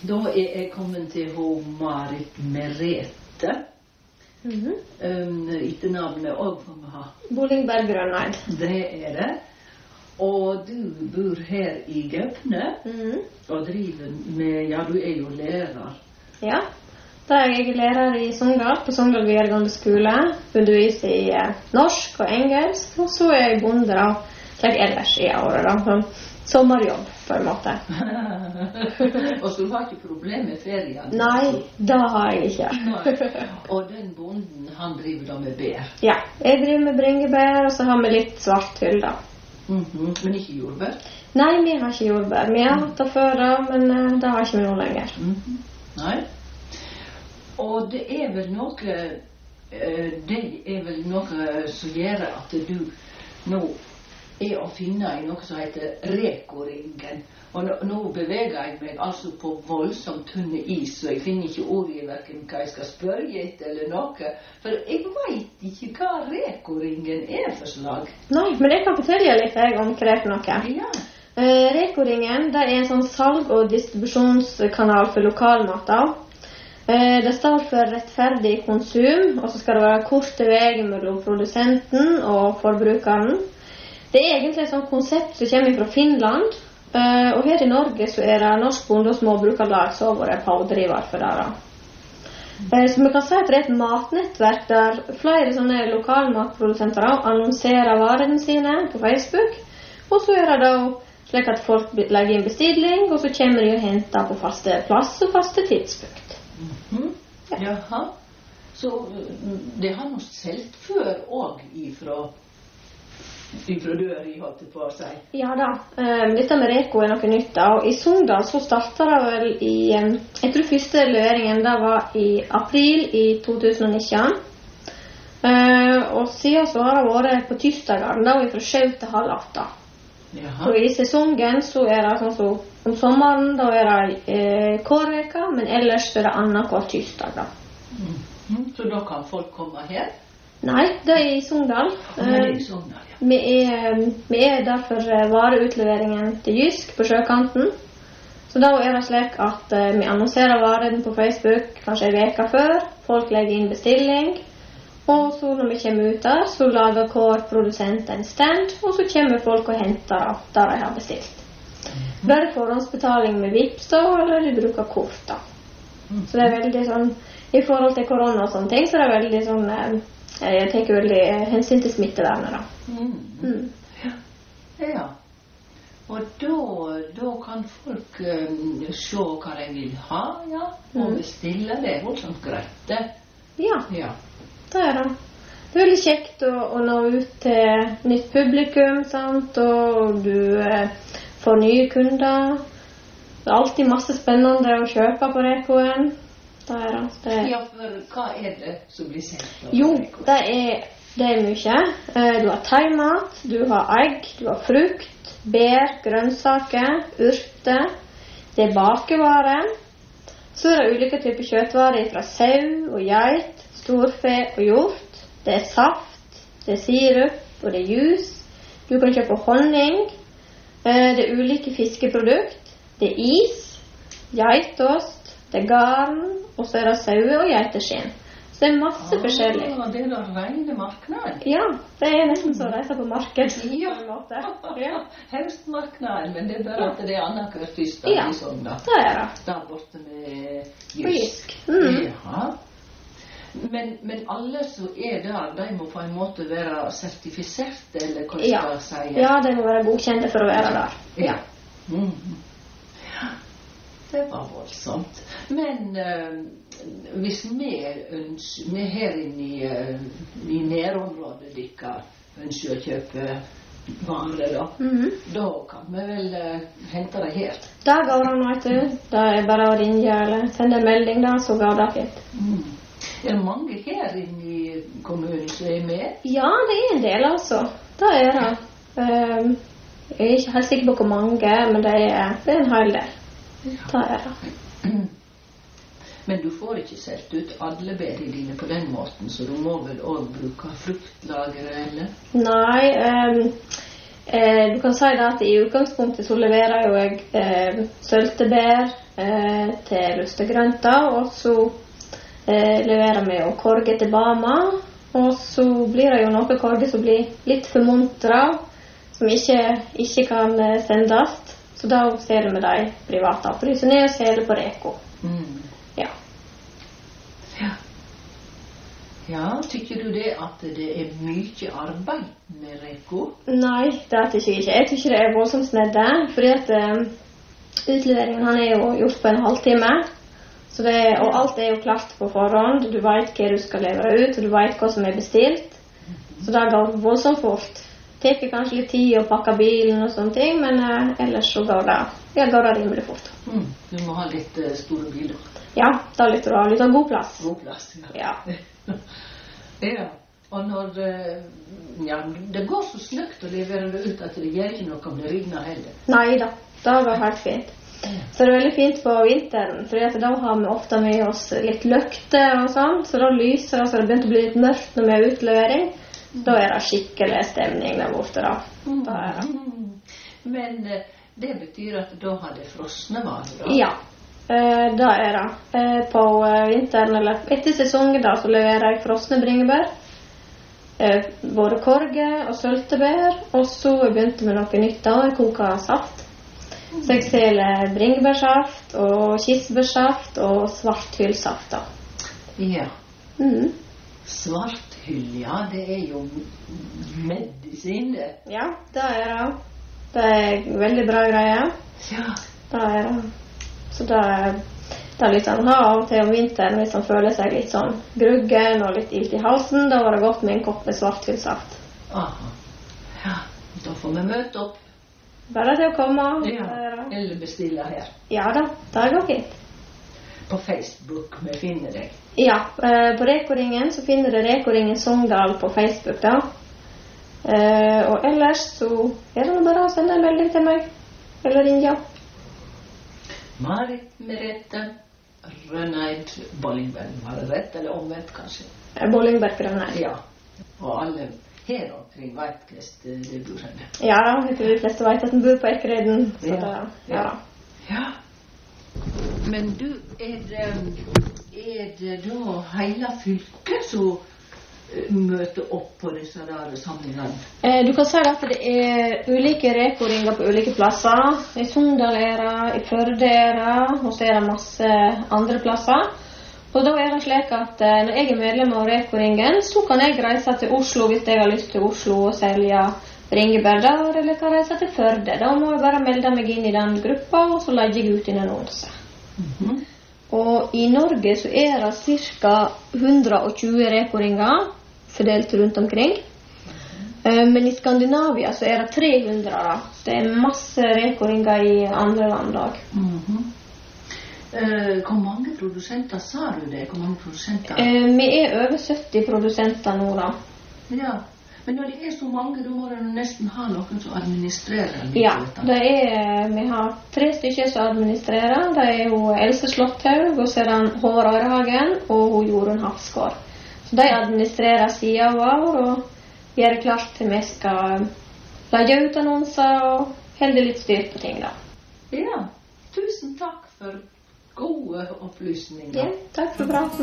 Da jeg kommet til hun Marit Merete. Etter navnet også får vi ha. Bollingberg Grønneid. Det det. Og du bor her i Gaupne, og driver med, ja, du jo lærer. Ja, da jeg lærer i Sogndal, på Sogndal videregående skole, underviser i norsk og engelsk, og så jeg bonde da, slik ellers i året da, sånn sommerjobb på en måte. Og så du har ikke problem med ferien? Nei, det har jeg ikke. Nei. Og den bonden, han driver da med bær? Ja, jeg driver med bringebær, og så har vi litt svarthyll da. Men ikke jordbær? Nei, vi har ikke jordbær. Vi har hatt det før da, men det har ikke vi noe lenger. Nei. Og det vel noe, som gjør at du nå å finne i noe som heter Reko-ringen. Og nå beveger jeg meg altså på voldsomt tynne is, så jeg finner ikke ord i hverken hva jeg skal spørre etter eller noe. For jeg vet ikke hva Reko-ringen for slag. Nei, men jeg kan fortelle litt om hva det for noe. Ja. Reko-ringen, det en sånn salg- og distribusjonskanal for lokalmater. Det står for rettferdig konsum, og så skal det være korte vei mellom produsenten og forbrukeren. Det egentlig et sånt konsept som kommer fra Finland, og her i Norge så det Norsk Bonde- og Småbrukarlag som har vært pådriver for det da. Så vi kan si at det et matnettverk der flere sånne lokalmatprodusenter annonserer varene sine på Facebook, og så det da slik at folk legger inn bestilling, og så kommer de og henter på faste plass og faste tidspunkt. Jaha. Så det har noe selv før også ifra dør i holdt på å si. Ja da, dette med Reko noe nytt da, og i Sogndal så startet det vel i, jeg tror første leveringen da var i april i 2019, og siden så har det vært på tirsdagen da, fra 7 til halv 8. Og i sesongen så det sånn som om sommeren, da det kårveka, men ellers så det annenhver tirsdag da. Så da kan folk komme her? Nei, det i Sogndal. I Sogndal, ja. Vi derfor vareutleveringen til Jysk på sjøkanten. Så da det slik at vi annonserer varen på Facebook kanskje en veka før. Folk legger inn bestilling. Og så når vi kommer ut der, så lager hver produsent en stand, og så kommer folk og henter der de har bestilt. Bare forhåndsbetaling med Vipps da, eller de bruker kort da. Så det veldig sånn, i forhold til korona og sånne ting, så det veldig sånn, jeg tenker veldig hensyn til smittevernet da. Ja. Og da kan folk se hva de vil ha, ja, og bestille det, voldsomt greit det. Ja, det det. Det veldig kjekt å nå ut til nytt publikum, sant, og du får nye kunder. Det alltid masse spennende å kjøpe på Rekoen. Det ja, for hva det som blir sendt? Jo, det mye. Du har thaimat, du har egg, du har frukt, bær, grønnsaker, urter. Det bakevarer. Så det ulike typer kjøttvarer fra sau og geit, storfe og hjort. Det saft, det sirup, og det juice. Du kan kjøpe honning. Det ulike fiskeprodukt. Det is, geitost, det garn, og så det saue og geiteskinn. Så det masse forskjellig. Det da rene marknaden? Ja, det nesten så å reise på marked. Ja, på en måte. Ja. Høstmarknaden, men det bare at det annenhver tirsdag i Sogndal. Ja, det det. Der borte med Jysk. Ja. Men alle som der, de må på en måte være sertifiserte, eller hva skal jeg si? Ja, de må være godkjente for å være der. Ja. Det var voldsomt. Men hvis vi her inne i nærområdet ønsker å kjøpe varer da kan vi vel hente det her. Da går det vet du. Da bare å ringe eller sende en melding da, så går det fint. Det mange her inne i kommunen som med? Ja, det en del altså. Det det. Jeg ikke helt sikker på hvor mange, men det en hel del. Det det. Men du får ikke sett ut alle bærene dine på den måten, så du må vel også bruke fruktlagere, eller? Nei, Du kan si da at i utgangspunktet så leverer jo jeg søltebær til rustegrønter, og så leverer vi jo korge til Bama, og så blir det jo noe korge som blir litt formuntret, som ikke kan sendes, så da ser vi de private opplyser ned og ser på Reko. Ja. Ja, tykker du det at det mye arbeid med Reko? Nei, det tykker jeg ikke. Jeg tykker det voldsomt snedde, fordi at utleveringen han jo gjort på en halvtime, så og alt jo klart på forhånd. Du vet hva du skal levere ut, og du vet hva som bestilt. Så det går voldsomt fort. Det tar kanskje litt tid å pakke bilen og sånne ting, men ellers så går det rimelig fort. Du må ha litt store biler. Ja, da litt av god plass. God plass, ja. Ja, og når det går så sløkt å levere det ut at det gjør ikke noe om det regner heller. Nei da, det går helt fint. Så det veldig fint på vinteren, for da har vi ofte med oss litt løkter og sånn, så da lyser det, så det begynner å bli litt mørkt når vi har utlevering. Da det skikkelig stemning der borte da. Men det betyr at da har det frosne varer da? Ja. Da det. På vinteren, eller etter sesongen da, så leverer jeg frosne bringebær, både korge og søltebær, og så begynte vi noe nytt da, jeg koker saft. Så jeg selger bringebærsaft, og kirsebærsaft, og svarthyllsaft da. Ja. Svarthyll, ja, det jo medisin det. Ja, det det. Det veldig bra greie. Ja. Det det. Så det litt sånn av og til om vinteren, hvis han føler seg litt sånn gruggen og litt ilt i halsen, da var det godt med en kopp med svarthyllsaft. Aha. Ja, da får vi møte opp. Bare til å komme. Ja, eller bestille her. Ja da, det går fint. På Facebook vi finner deg. Ja, på Reko-ringen så finner du Reko-ringen Sogndal på Facebook da. Og ellers så det bare å sende en melding til meg, eller ringe. Marit Merete Rønneid Bollingberg. Var det rett eller omvendt kanskje? Bollingberg Rønneid. Ja, og alle her omkring vet hvordan det bor henne. Ja, jeg tror de fleste vet at den bor på Ekerøyden. Ja. Men du, det da hele fylket så møte opp på disse der samlingene? Du kan si at det ulike Reko-ringer på ulike plasser. I Sogndal det, i Førde det, og så det masse andre plasser. Og da det slik at når jeg medlem av Reko-ringen, så kan jeg reise til Oslo hvis jeg har lyst til Oslo og selge bringebær der, eller kan reise til Førde. Da må jeg bare melde meg inn i den gruppa, og så legger jeg ut en annonse. Og i Norge så det ca. 120 Reko-ringer fordelt rundt omkring. Men i Skandinavia så det 300 da. Så det masse Reko-ringer i andre land også. Hvor mange produsenter sa du det? Hvor mange produsenter? Vi over 70 produsenter nå da. Ja, men når det så mange, da må du nesten ha noen som administrerer. Ja, vi har 3 stykker som administrerer. Det jo Else Slotthaug, og så det Håvard Ørehagen og Jorunn Hafsgaard. Så de administrerer siden vår og gjør det klart til vi skal legge ut annonser og holde litt styr på ting da. Ja, tusen takk for gode opplysninger. Ja, takk for bra.